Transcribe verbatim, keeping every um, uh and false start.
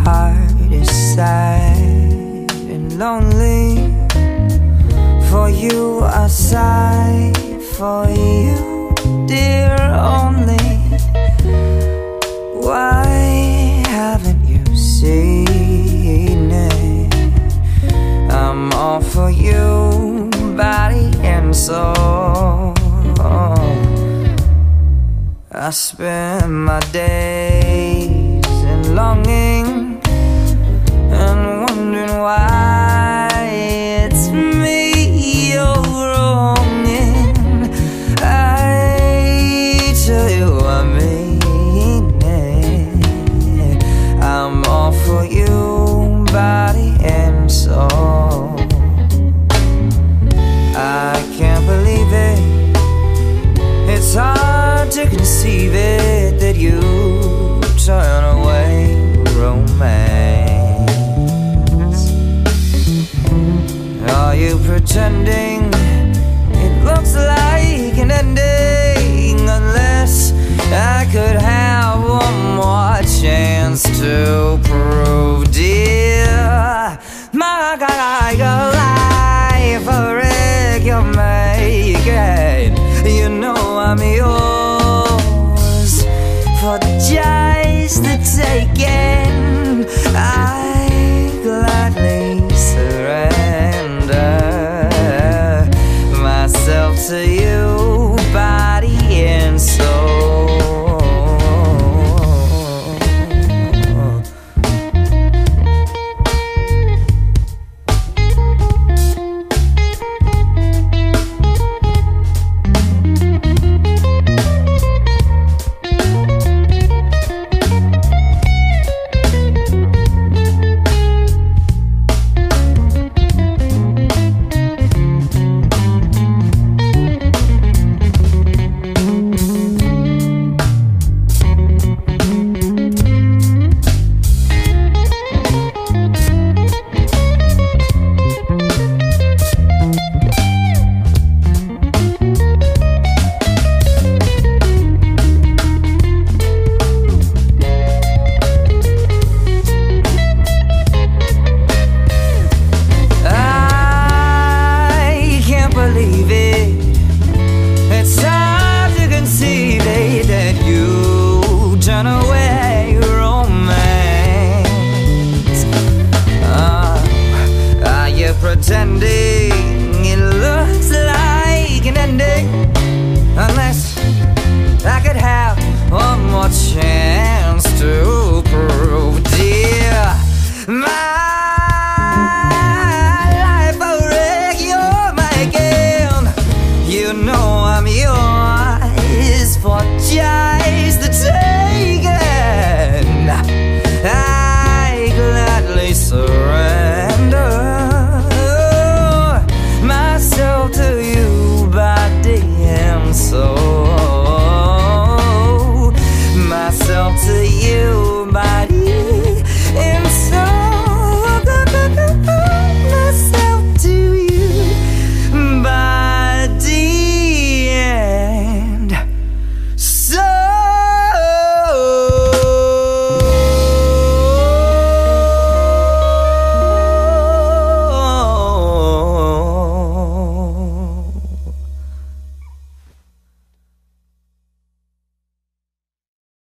heart is sad and lonely. For you I sigh, for you, dear, only. Why haven't you seen it? I'm all for you, body and soul. I spend my days in longing and wondering why it's me you're wronging. I tell you I mean it. I'm all for you, body and soul. I can't believe it. It's hard to conceive it that you turn away romance. Are you pretending it looks like an ending? Unless I could have one more chance to prove, dear, my God, I go.